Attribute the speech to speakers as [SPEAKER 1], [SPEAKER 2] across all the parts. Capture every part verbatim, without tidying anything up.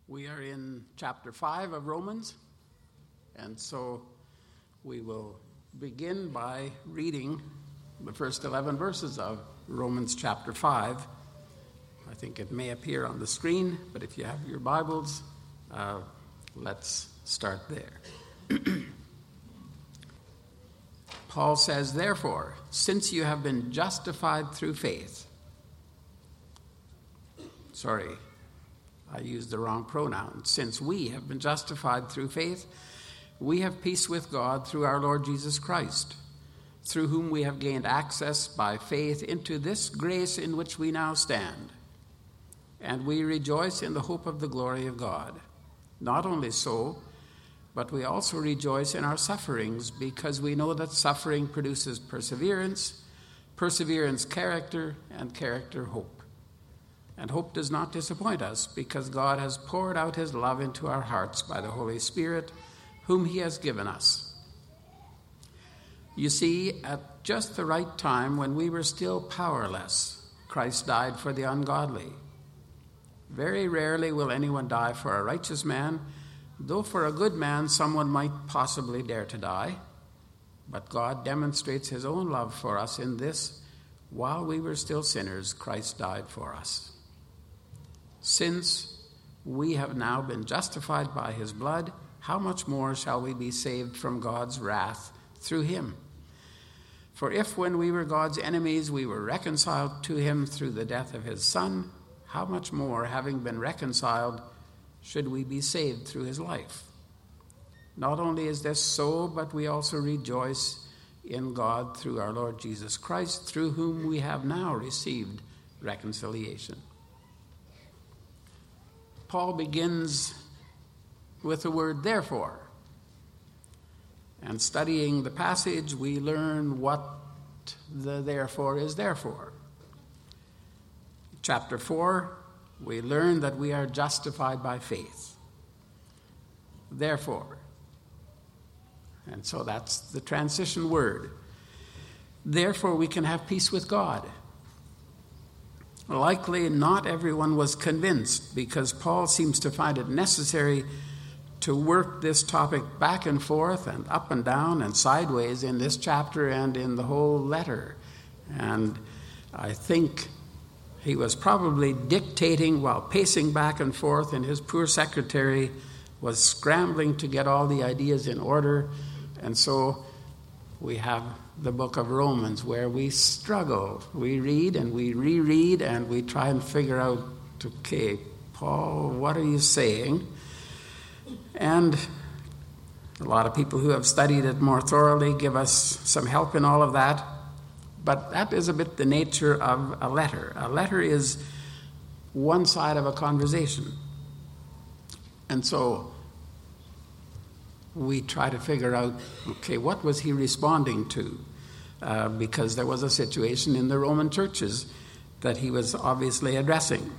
[SPEAKER 1] We are in chapter five of Romans, and so we will begin by reading the first eleven verses of Romans chapter five. I think it may appear on the screen, but if you have your Bibles, uh, let's start there. Paul says, "Therefore, since you have been justified through faith," sorry, I used the wrong pronoun. "Since we have been justified through faith, we have peace with God through our Lord Jesus Christ, through whom we have gained access by faith into this grace in which we now stand. And we rejoice in the hope of the glory of God. Not only so, but we also rejoice in our sufferings, because we know that suffering produces perseverance, perseverance character, and character hope. And hope does not disappoint us, because God has poured out his love into our hearts by the Holy Spirit, whom he has given us. You see, at just the right time, when we were still powerless, Christ died for the ungodly. Very rarely will anyone die for a righteous man, though for a good man someone might possibly dare to die. But God demonstrates his own love for us in this: while we were still sinners, Christ died for us. Since we have now been justified by his blood, how much more shall we be saved from God's wrath through him? For if when we were God's enemies we were reconciled to him through the death of his Son, how much more, having been reconciled, should we be saved through his life? Not only is this so, but we also rejoice in God through our Lord Jesus Christ, through whom we have now received reconciliation." Paul begins with the word "therefore." And studying the passage, we learn what the "therefore" is there for. Chapter four, we learn that we are justified by faith. Therefore. And so that's the transition word. Therefore, we can have peace with God. Likely not everyone was convinced, because Paul seems to find it necessary to work this topic back and forth and up and down and sideways in this chapter and in the whole letter. And I think he was probably dictating while pacing back and forth, and his poor secretary was scrambling to get all the ideas in order. And so we have the book of Romans, where we struggle. We read and we reread and we try and figure out, okay, Paul, what are you saying? And a lot of people who have studied it more thoroughly give us some help in all of that. But that is a bit the nature of a letter. A letter is one side of a conversation. And so we try to figure out, okay, what was he responding to? Uh, because there was a situation in the Roman churches that he was obviously addressing.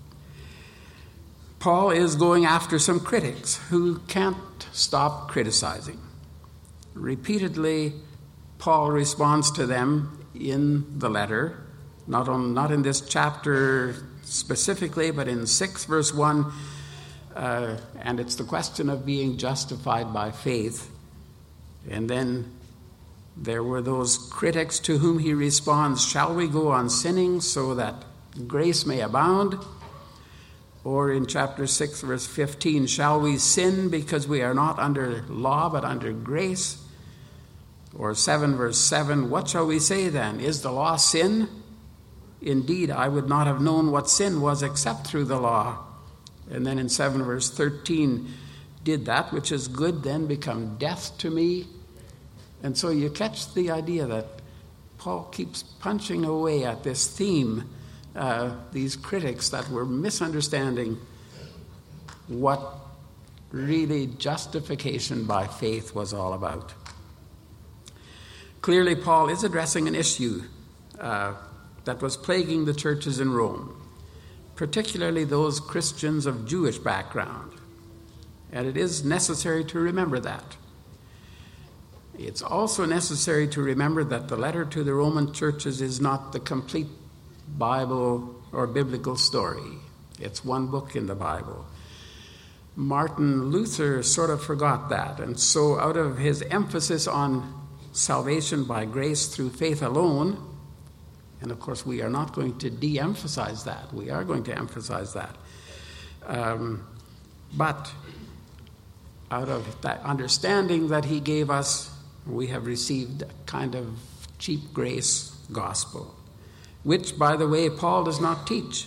[SPEAKER 1] Paul is going after some critics who can't stop criticizing. Repeatedly, Paul responds to them in the letter, not on, not in this chapter specifically, but in six verse one, uh, and it's the question of being justified by faith. And then there were those critics to whom he responds, "Shall we go on sinning so that grace may abound?" Or in chapter six, verse fifteen, "Shall we sin because we are not under law but under grace?" Or seven, verse seven, "What shall we say then? Is the law sin? Indeed, I would not have known what sin was except through the law." And then in seven, verse thirteen, "Did that which is good then become death to me?" And so you catch the idea that Paul keeps punching away at this theme, uh, these critics that were misunderstanding what really justification by faith was all about. Clearly, Paul is addressing an issue uh, that was plaguing the churches in Rome, particularly those Christians of Jewish background. And it is necessary to remember that. It's also necessary to remember that the letter to the Roman churches is not the complete Bible or biblical story. It's one book in the Bible. Martin Luther sort of forgot that. And so out of his emphasis on salvation by grace through faith alone, and of course we are not going to de-emphasize that. We are going to emphasize that. Um, but out of that understanding that he gave us, we have received a kind of cheap grace gospel, which, by the way, Paul does not teach.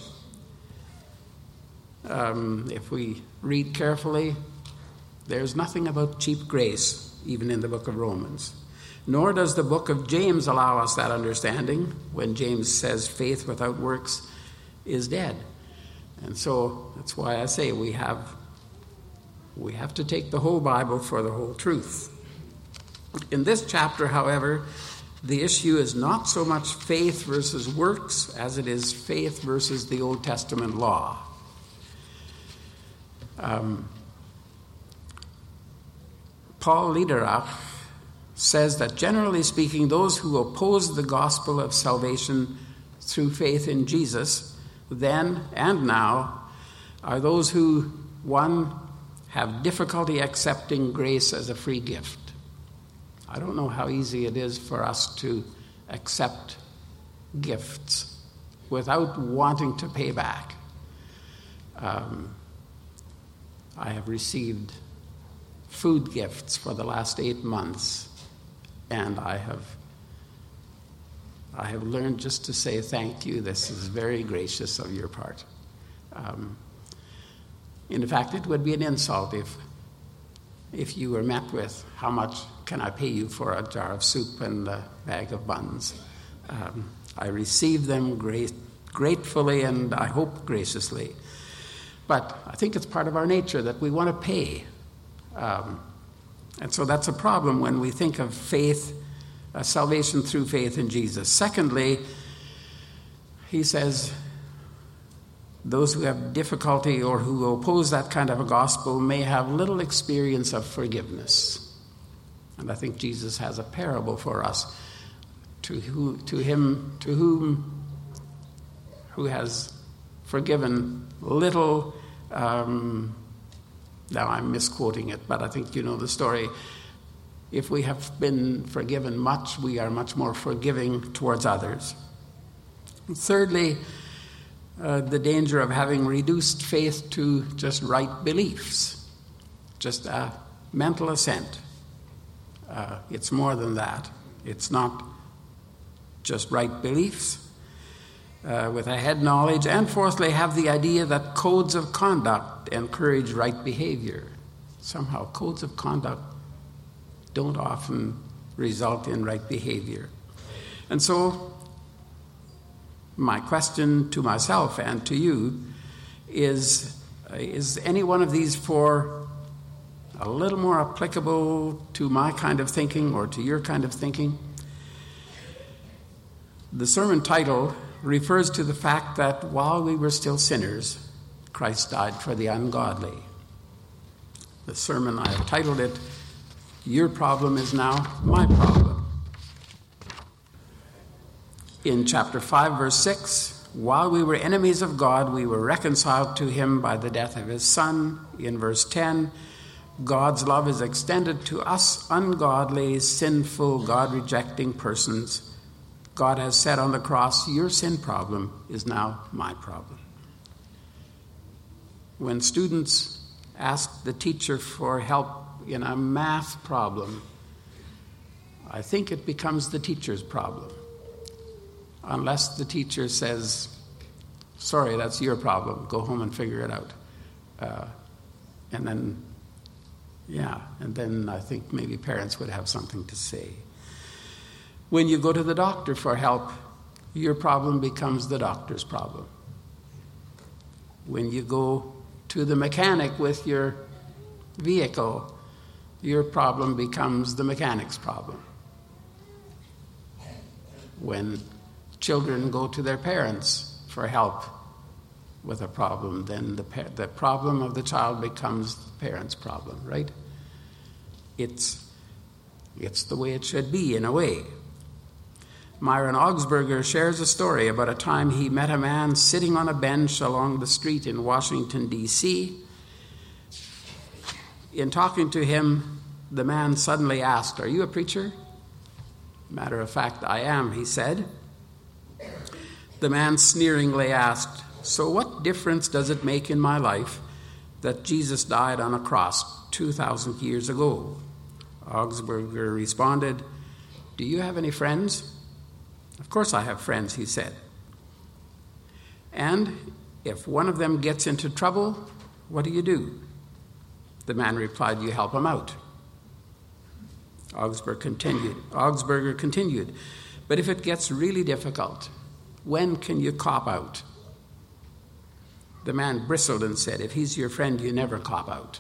[SPEAKER 1] Um, if we read carefully, there's nothing about cheap grace, even in the book of Romans. Nor does the book of James allow us that understanding when James says faith without works is dead. And so that's why I say we have, we have to take the whole Bible for the whole truth. In this chapter, however, the issue is not so much faith versus works as it is faith versus the Old Testament law. Um, Paul Lederach says that generally speaking, those who oppose the gospel of salvation through faith in Jesus then and now are those who, one, have difficulty accepting grace as a free gift. I don't know how easy it is for us to accept gifts without wanting to pay back. Um, I have received food gifts for the last eight months, and I have I have learned just to say thank you. This is very gracious of your part. Um, in fact, it would be an insult if if you were met with, how much can I pay you for a jar of soup and a bag of buns? Um, I receive them great, gratefully and I hope graciously. But I think it's part of our nature that we want to pay. Um, and so that's a problem when we think of faith, uh, salvation through faith in Jesus. Secondly, he says, those who have difficulty or who oppose that kind of a gospel may have little experience of forgiveness. And I think Jesus has a parable for us. To who, to him, to whom, who has forgiven little, um, now I'm misquoting it, but I think you know the story. If we have been forgiven much, we are much more forgiving towards others. Thirdly, uh, the danger of having reduced faith to just right beliefs, just a mental assent. Uh, it's more than that. It's not just right beliefs uh, with a head knowledge. And fourthly, have the idea that codes of conduct encourage right behavior. Somehow, codes of conduct don't often result in right behavior. And so, my question to myself and to you is, is any one of these four a little more applicable to my kind of thinking or to your kind of thinking? The sermon title refers to the fact that while we were still sinners, Christ died for the ungodly. The sermon, I have titled it, Your Problem is Now My Problem. In chapter five, verse six, while we were enemies of God, we were reconciled to him by the death of his Son. In verse ten, God's love is extended to us ungodly, sinful, God-rejecting persons. God has said on the cross, your sin problem is now my problem. When students ask the teacher for help in a math problem, I think it becomes the teacher's problem. Unless the teacher says, sorry, that's your problem, go home and figure it out. Uh, and then, yeah, and then I think maybe parents would have something to say. When you go to the doctor for help, your problem becomes the doctor's problem. When you go to the mechanic with your vehicle, your problem becomes the mechanic's problem. When children go to their parents for help with a problem, then the, pa- the problem of the child becomes the parent's problem, right? It's, it's the way it should be in a way. Myron Augsburger shares a story about a time he met a man sitting on a bench along the street in Washington, D C in talking to him, the man suddenly asked, "Are you a preacher?" "Matter of fact, I am," he said. The man sneeringly asked, "So what difference does it make in my life that Jesus died on a cross two thousand years ago?" Augsburger responded, "Do you have any friends?" "Of course I have friends," he said. "And if one of them gets into trouble, what do you do?" The man replied, "You help him out." Augsburger continued, Augsburger continued, "But if it gets really difficult, when can you cop out?" The man bristled and said, "If he's your friend, you never cop out."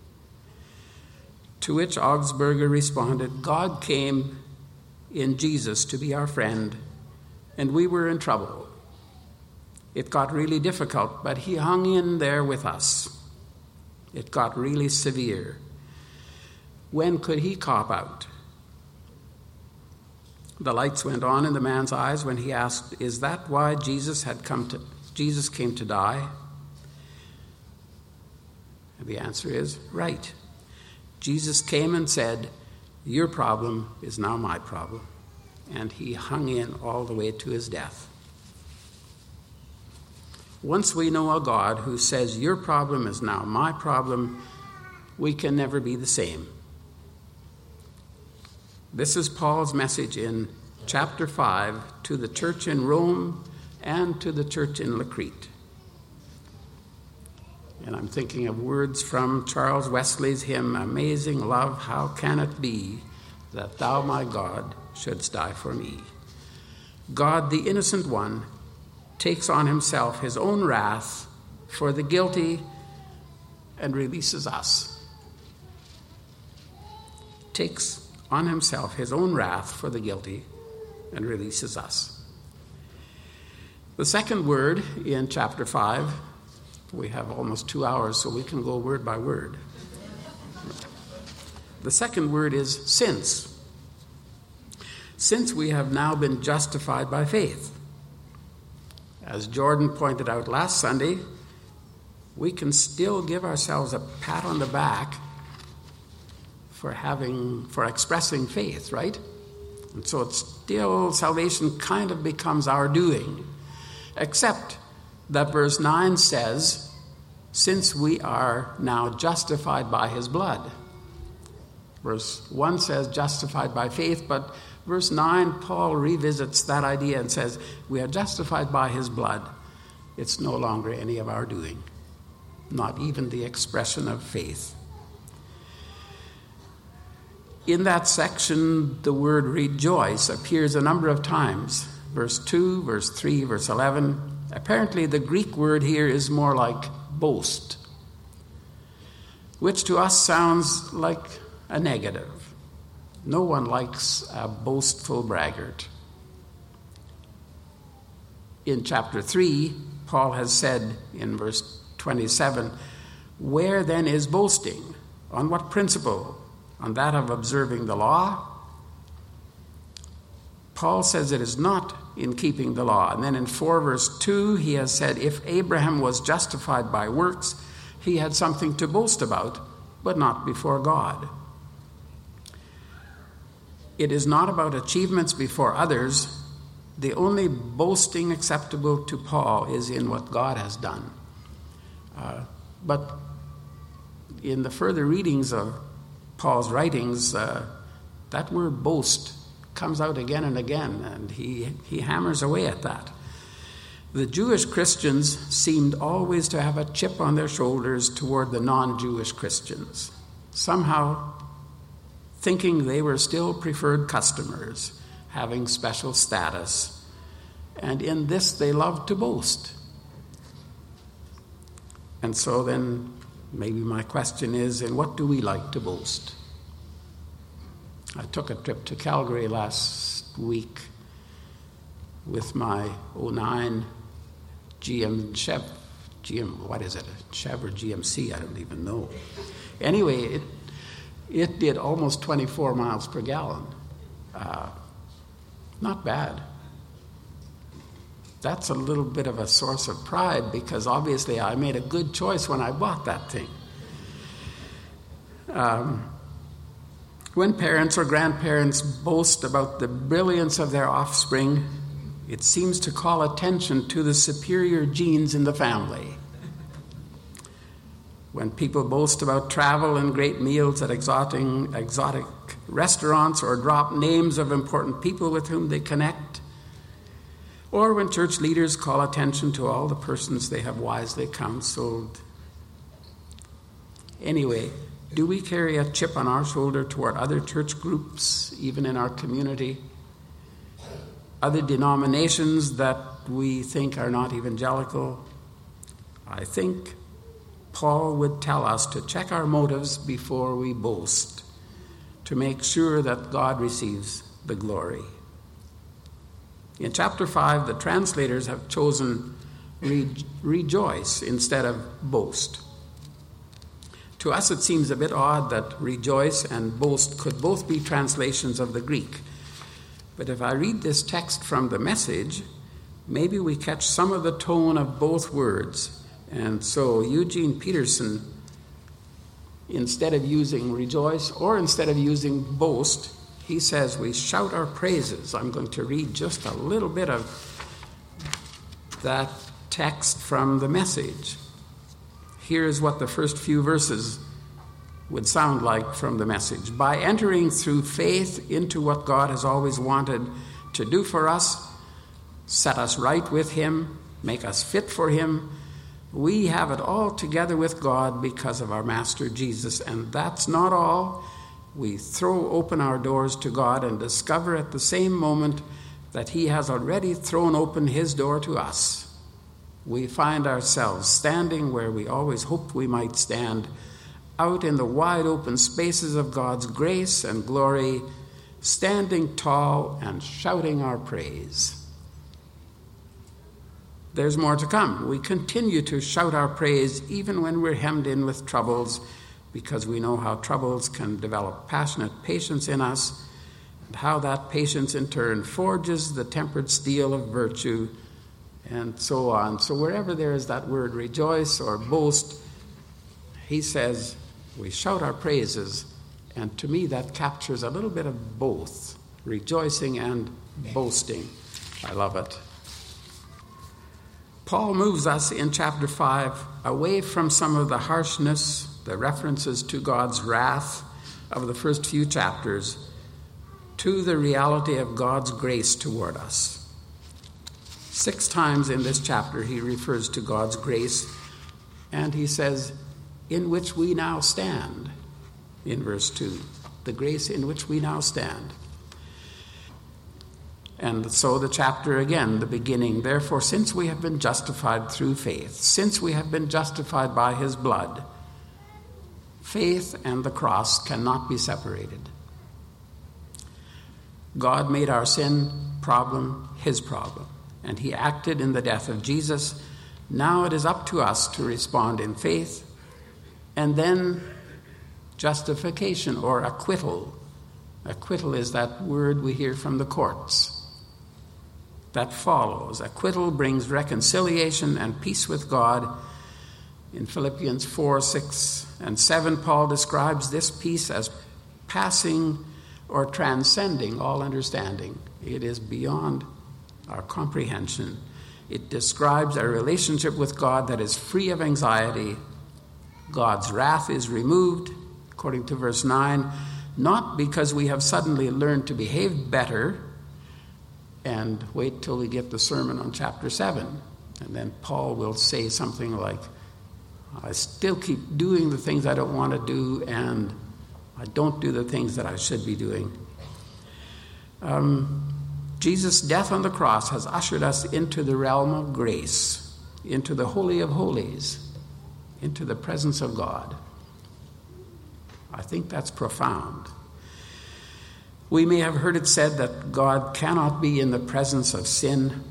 [SPEAKER 1] To which Augsburger responded, "God came in Jesus to be our friend, and we were in trouble. It got really difficult, but he hung in there with us. It got really severe. When could he cop out?" The lights went on in the man's eyes when he asked, "Is that why Jesus had come to Jesus came to die?" And the answer is, right. Jesus came and said, "Your problem is now my problem." And he hung in all the way to his death. Once we know a God who says, "Your problem is now my problem," we can never be the same. This is Paul's message in chapter five to the church in Rome and to the church in Lakrit. And I'm thinking of words from Charles Wesley's hymn, "Amazing love, how can it be that thou, my God, shouldst die for me?" God, the innocent one, takes on himself his own wrath for the guilty and releases us. Takes on himself his own wrath for the guilty and releases us. The second word in chapter five, we have almost two hours, so we can go word by word. The second word is since. Since we have now been justified by faith. As Jordan pointed out last Sunday, we can still give ourselves a pat on the back for having, for expressing faith, right? And so it's still, salvation kind of becomes our doing, except that verse nine says, since we are now justified by his blood. Verse one says justified by faith, but verse nine, Paul revisits that idea and says, we are justified by his blood. It's no longer any of our doing, not even the expression of faith. In that section, the word rejoice appears a number of times. Verse two, verse three, verse eleven. Apparently, the Greek word here is more like boast, which to us sounds like a negative. No one likes a boastful braggart. In chapter three, Paul has said in verse twenty-seven, where then is boasting? On what principle? On that of observing the law? Paul says it is not in keeping the law. And then in four verse two, he has said, if Abraham was justified by works, he had something to boast about, but not before God. It is not about achievements before others. The only boasting acceptable to Paul is in what God has done. Uh, but in the further readings of Paul's writings, uh, that word boast comes out again and again, and he, he hammers away at that. The Jewish Christians seemed always to have a chip on their shoulders toward the non-Jewish Christians, somehow thinking they were still preferred customers, having special status, and in this they loved to boast. And so then maybe my question is, in what do we like to boast? I took a trip to Calgary last week with my oh nine G M Chev, G M, what is it, Chev or G M C, I don't even know. Anyway, it, it did almost twenty-four miles per gallon. Uh, not bad. That's a little bit of a source of pride because obviously I made a good choice when I bought that thing. Um, when parents or grandparents boast about the brilliance of their offspring, it seems to call attention to the superior genes in the family. When people boast about travel and great meals at exotic, exotic restaurants or drop names of important people with whom they connect, or when church leaders call attention to all the persons they have wisely counseled. Anyway, do we carry a chip on our shoulder toward other church groups, even in our community? Other denominations that we think are not evangelical? I think Paul would tell us to check our motives before we boast, to make sure that God receives the glory. In chapter five, the translators have chosen re- rejoice instead of boast. To us, it seems a bit odd that rejoice and boast could both be translations of the Greek. But if I read this text from the Message, maybe we catch some of the tone of both words. And so Eugene Peterson, instead of using rejoice or instead of using boast, he says we shout our praises. I'm going to read just a little bit of that text from the Message. Here's what the first few verses would sound like from the Message. By entering through faith into what God has always wanted to do for us, set us right with Him, make us fit for Him, we have it all together with God because of our Master Jesus. And that's not all. We throw open our doors to God and discover at the same moment that He has already thrown open His door to us. We find ourselves standing where we always hoped we might stand, out in the wide open spaces of God's grace and glory, standing tall and shouting our praise. There's more to come. We continue to shout our praise even when we're hemmed in with troubles, because we know how troubles can develop passionate patience in us, and how that patience in turn forges the tempered steel of virtue, and so on. So wherever there is that word rejoice or boast, he says we shout our praises, and to me that captures a little bit of both, rejoicing and boasting. I love it. Paul moves us in chapter five away from some of the harshness, the references to God's wrath of the first few chapters, to the reality of God's grace toward us. Six times in this chapter he refers to God's grace, and he says, in which we now stand, in verse two, the grace in which we now stand. And so the chapter again, the beginning, therefore, since we have been justified through faith, since we have been justified by his blood, faith and the cross cannot be separated. God made our sin problem his problem, and he acted in the death of Jesus. Now it is up to us to respond in faith, and then justification or acquittal. Acquittal is that word we hear from the courts. That follows. Acquittal brings reconciliation and peace with God. In Philippians four, six, and seven, Paul describes this peace as passing or transcending all understanding. It is beyond our comprehension. It describes a relationship with God that is free of anxiety. God's wrath is removed, according to verse nine, not because we have suddenly learned to behave better, and wait till we get the sermon on chapter seven. And then Paul will say something like, I still keep doing the things I don't want to do, and I don't do the things that I should be doing. Um, Jesus' death on the cross has ushered us into the realm of grace, into the Holy of Holies, into the presence of God. I think that's profound. We may have heard it said that God cannot be in the presence of sin.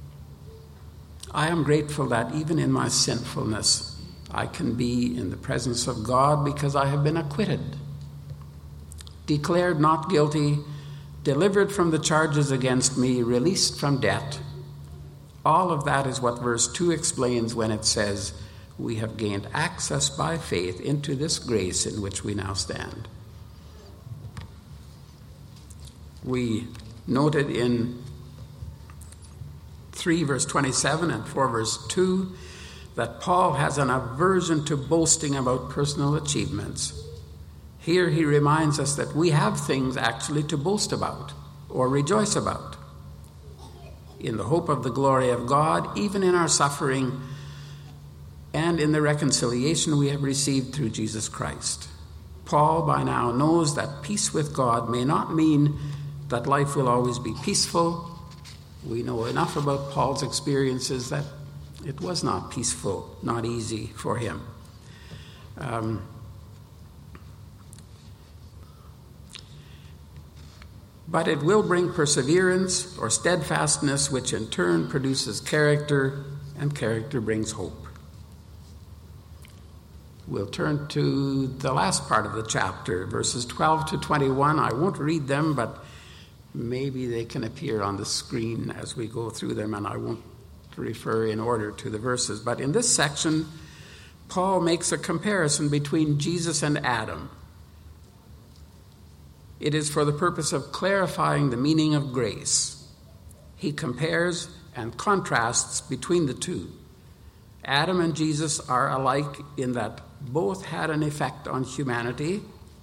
[SPEAKER 1] I am grateful that even in my sinfulness, I can be in the presence of God because I have been acquitted, declared not guilty, delivered from the charges against me, released from debt. All of that is what verse two explains when it says, we have gained access by faith into this grace in which we now stand. We noted in three verse twenty-seven and four verse two that Paul has an aversion to boasting about personal achievements. Here he reminds us that we have things actually to boast about or rejoice about, in the hope of the glory of God, even in our suffering and in the reconciliation we have received through Jesus Christ. Paul by now knows that peace with God may not mean that life will always be peaceful. We know enough about Paul's experiences that it was not peaceful, not easy for him. Um, but it will bring perseverance or steadfastness, which in turn produces character, and character brings hope. We'll turn to the last part of the chapter, verses twelve to twenty-one. I won't read them, but maybe they can appear on the screen as we go through them, and I won't refer in order to the verses. But in this section, Paul makes a comparison between Jesus and Adam. It is for the purpose of clarifying the meaning of grace. He compares and contrasts between the two. Adam and Jesus are alike in that both had an effect on humanity.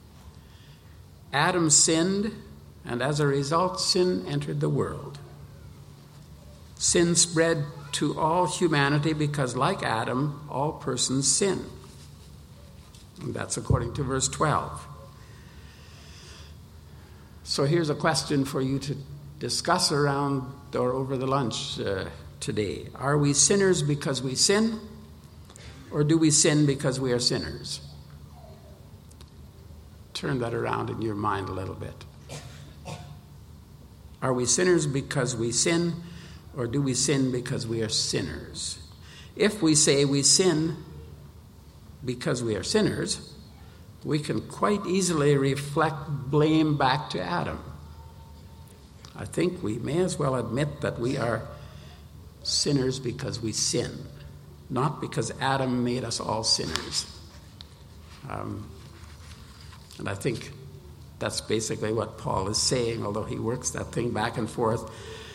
[SPEAKER 1] Adam sinned, and as a result, sin entered the world. Sin spread to all humanity because, like Adam, all persons sin. And that's according to verse twelve. So here's a question for you to discuss around or over the lunch uh, today. Are we sinners because we sin, or do we sin because we are sinners? Turn that around in your mind a little bit. Are we sinners because we sin, or do we sin because we are sinners? If we say we sin because we are sinners, we can quite easily reflect blame back to Adam. I think we may as well admit that we are sinners because we sin, not because Adam made us all sinners. Um, and I think that's basically what Paul is saying, although he works that thing back and forth.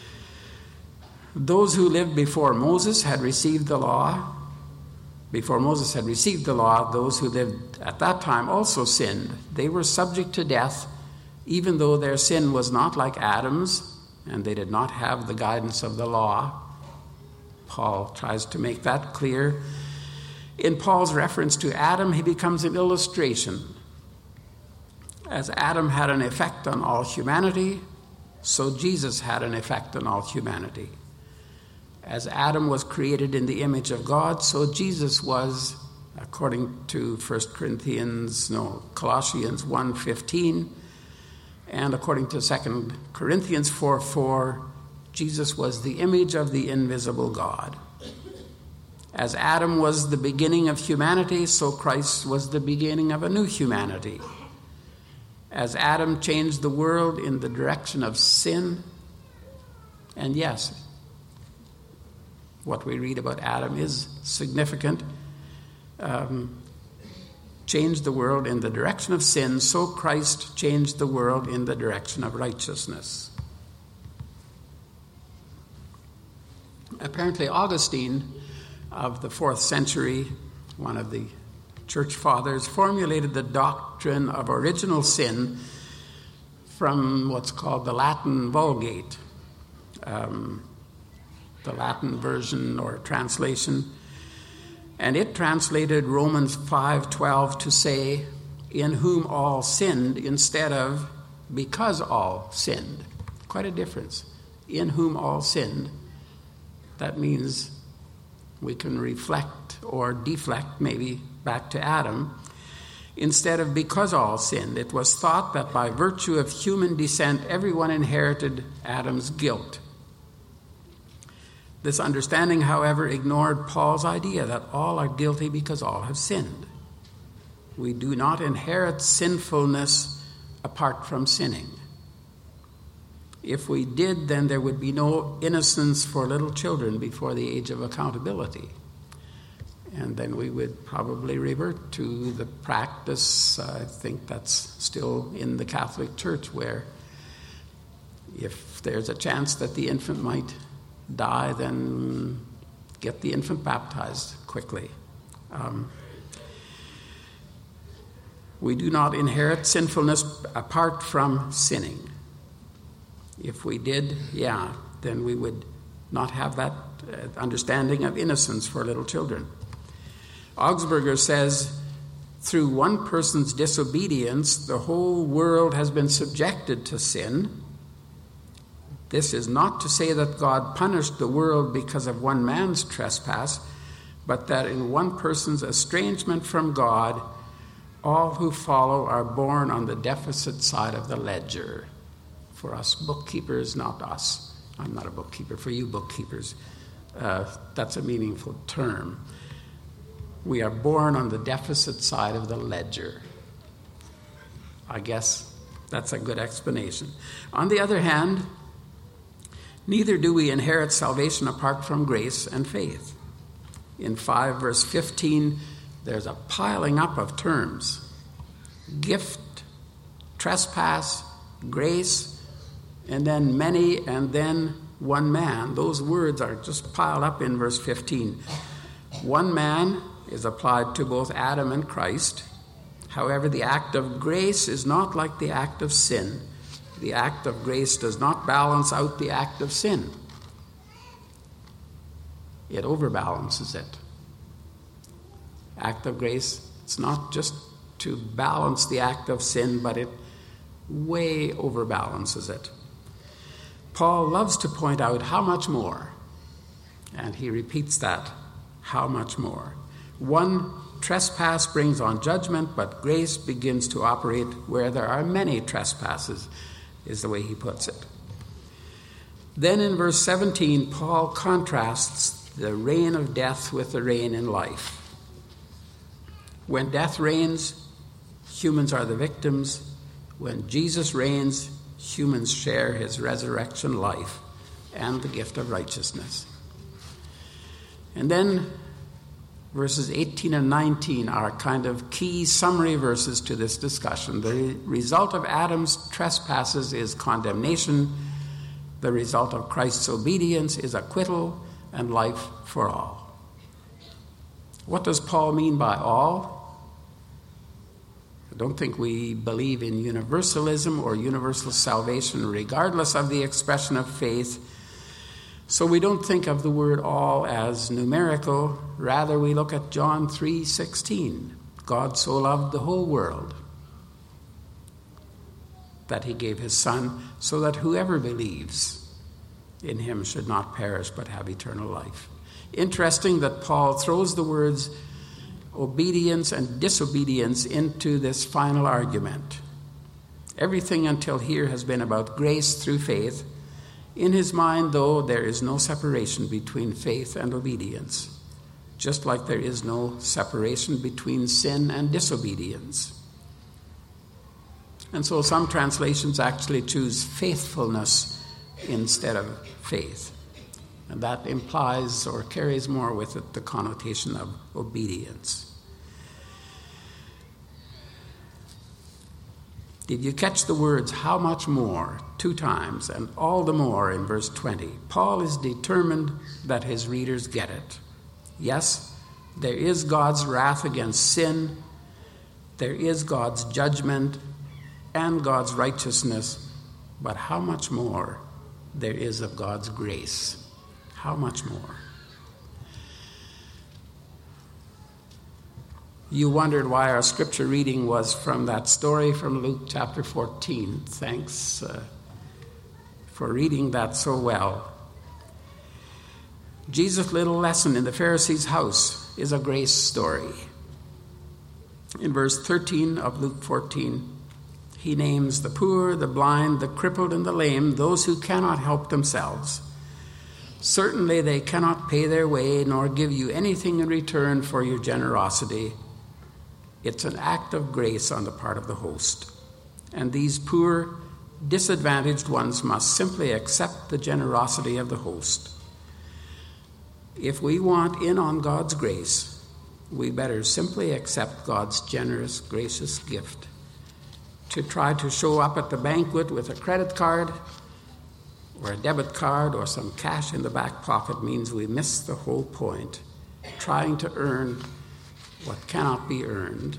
[SPEAKER 1] Those who lived before Moses had received the law. Before Moses had received the law, those who lived at that time also sinned. They were subject to death, even though their sin was not like Adam's, and they did not have the guidance of the law. Paul tries to make that clear. In Paul's reference to Adam, he becomes an illustration. As Adam had an effect on all humanity, so Jesus had an effect on all humanity. As Adam was created in the image of God, so Jesus was, according to First Corinthians, no, Colossians one fifteen, and according to Second Corinthians four four, Jesus was the image of the invisible God. As Adam was the beginning of humanity, so Christ was the beginning of a new humanity. As Adam changed the world in the direction of sin, and yes, what we read about Adam is significant, um, changed the world in the direction of sin, so Christ changed the world in the direction of righteousness. Apparently Augustine of the fourth century, one of the church fathers, formulated the doctrine of original sin from what's called the Latin Vulgate. Um, the Latin version or translation, and it translated Romans five twelve to say, in whom all sinned, instead of because all sinned. Quite a difference. In whom all sinned. That means we can reflect or deflect maybe back to Adam. Instead of because all sinned, it was thought that by virtue of human descent, everyone inherited Adam's guilt. This understanding, however, ignored Paul's idea that all are guilty because all have sinned. We do not inherit sinfulness apart from sinning. If we did, then there would be no innocence for little children before the age of accountability. And then we would probably revert to the practice, I think that's still in the Catholic Church, where if there's a chance that the infant might die, then get the infant baptized quickly. Um, we do not inherit sinfulness apart from sinning. If we did, yeah, then we would not have that uh, understanding of innocence for little children. Augsburger says, through one person's disobedience, the whole world has been subjected to sin. This is not to say that God punished the world because of one man's trespass, but that in one person's estrangement from God, all who follow are born on the deficit side of the ledger. For us bookkeepers, not us. I'm not a bookkeeper. For you bookkeepers, uh, that's a meaningful term. We are born on the deficit side of the ledger. I guess that's a good explanation. On the other hand, neither do we inherit salvation apart from grace and faith. In five verse fifteen, there's a piling up of terms. Gift, trespass, grace, and then many, and then one man. Those words are just piled up in verse fifteen. One man is applied to both Adam and Christ. However, the act of grace is not like the act of sin. The act of grace does not balance out the act of sin. It overbalances it. Act of grace, it's not just to balance the act of sin, but it way overbalances it. Paul loves to point out how much more, and he repeats that, how much more. One trespass brings on judgment, but grace begins to operate where there are many trespasses, is the way he puts it. Then in verse seventeen, Paul contrasts the reign of death with the reign in life. When death reigns, humans are the victims. When Jesus reigns, humans share his resurrection life and the gift of righteousness. And then verses eighteen and nineteen are kind of key summary verses to this discussion. The result of Adam's trespasses is condemnation. The result of Christ's obedience is acquittal and life for all. What does Paul mean by all? I don't think we believe in universalism or universal salvation regardless of the expression of faith. So we don't think of the word all as numerical. Rather, we look at John three sixteen. God so loved the whole world that he gave his Son, so that whoever believes in him should not perish but have eternal life. Interesting that Paul throws the words obedience and disobedience into this final argument. Everything until here has been about grace through faith. In his mind, though, there is no separation between faith and obedience, just like there is no separation between sin and disobedience. And so some translations actually choose faithfulness instead of faith. And that implies or carries more with it the connotation of obedience. Did you catch the words, how much more, two times, and all the more in verse twenty? Paul is determined that his readers get it. Yes, there is God's wrath against sin, there is God's judgment and God's righteousness, but how much more there is of God's grace? How much more? You wondered why our scripture reading was from that story from Luke chapter fourteen. Thanks uh, for reading that so well. Jesus' little lesson in the Pharisee's house is a grace story. In verse thirteen of Luke fourteen, he names the poor, the blind, the crippled, and the lame, those who cannot help themselves. Certainly they cannot pay their way nor give you anything in return for your generosity. It's an act of grace on the part of the host. And these poor, disadvantaged ones must simply accept the generosity of the host. If we want in on God's grace, we better simply accept God's generous, gracious gift. To try to show up at the banquet with a credit card or a debit card or some cash in the back pocket means we miss the whole point, trying to earn what cannot be earned.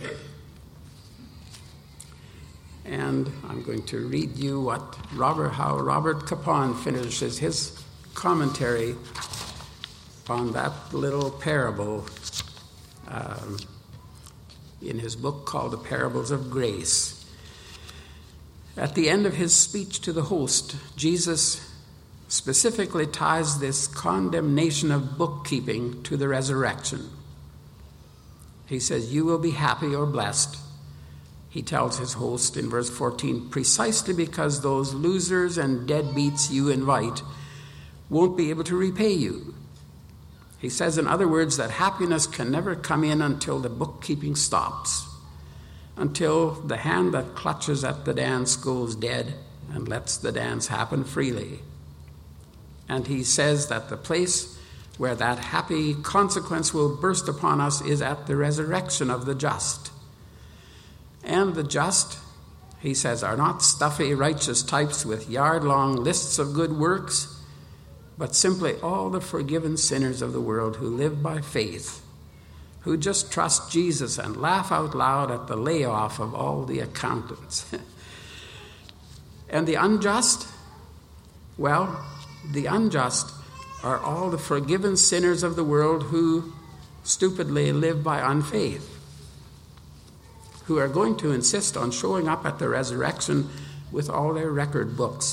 [SPEAKER 1] And I'm going to read you what Robert, how Robert Capon finishes his commentary on that little parable um, in his book called The Parables of Grace. At the end of his speech to the host, Jesus specifically ties this condemnation of bookkeeping to the resurrection. He says, "You will be happy or blessed," he tells his host in verse fourteen, "precisely because those losers and deadbeats you invite won't be able to repay you." He says, in other words, that happiness can never come in until the bookkeeping stops, until the hand that clutches at the dance goes dead and lets the dance happen freely. And he says that the place where that happy consequence will burst upon us is at the resurrection of the just. And the just, he says, are not stuffy, righteous types with yard-long lists of good works, but simply all the forgiven sinners of the world who live by faith, who just trust Jesus and laugh out loud at the layoff of all the accountants. And the unjust, well, the unjust are all the forgiven sinners of the world who stupidly live by unfaith, who are going to insist on showing up at the resurrection with all their record books,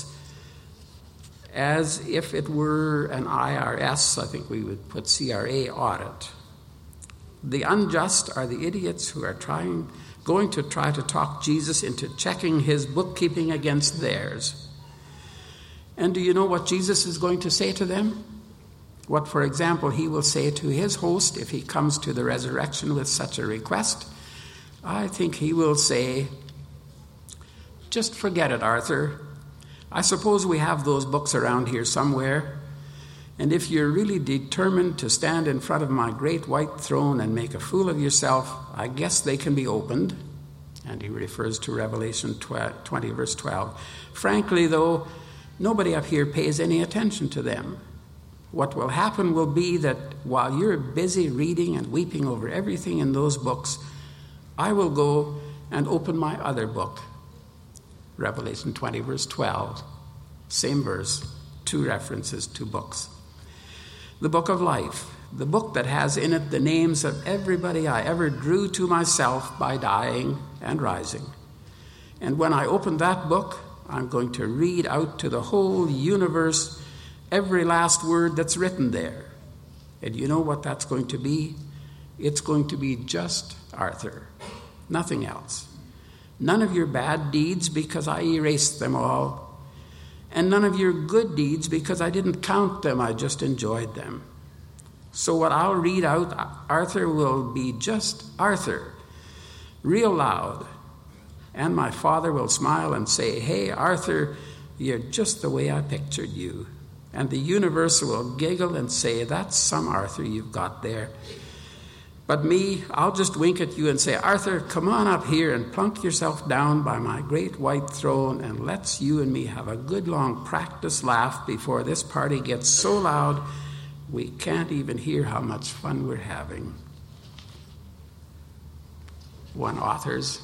[SPEAKER 1] as if it were an I R S, I think we would put C R A audit. The unjust are the idiots who are trying, going to try to talk Jesus into checking his bookkeeping against theirs. And do you know what Jesus is going to say to them? What, for example, he will say to his host if he comes to the resurrection with such a request? I think he will say, "Just forget it, Arthur. I suppose we have those books around here somewhere. And if you're really determined to stand in front of my great white throne and make a fool of yourself, I guess they can be opened." And he refers to Revelation twenty, verse twelve. "Frankly, though, nobody up here pays any attention to them. What will happen will be that while you're busy reading and weeping over everything in those books, I will go and open my other book." Revelation twenty, verse twelve. Same verse, two references to books. The book of life, the book that has in it the names of everybody I ever drew to myself by dying and rising. And when I open that book, I'm going to read out to the whole universe every last word that's written there. And you know what that's going to be? It's going to be just Arthur, nothing else. None of your bad deeds because I erased them all, and none of your good deeds because I didn't count them, I just enjoyed them. So what I'll read out, Arthur, will be just Arthur, real loud. And my Father will smile and say, "Hey, Arthur, you're just the way I pictured you." And the universe will giggle and say, "That's some Arthur you've got there." But me, I'll just wink at you and say, "Arthur, come on up here and plunk yourself down by my great white throne, and let's you and me have a good long practice laugh before this party gets so loud we can't even hear how much fun we're having." One author's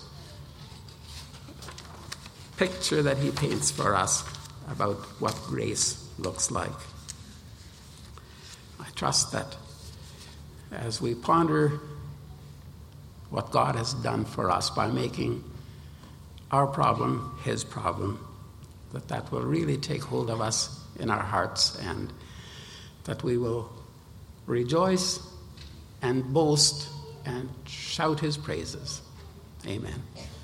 [SPEAKER 1] picture that he paints for us about what grace looks like. I trust that as we ponder what God has done for us by making our problem his problem, that that will really take hold of us in our hearts, and that we will rejoice and boast and shout his praises. Amen.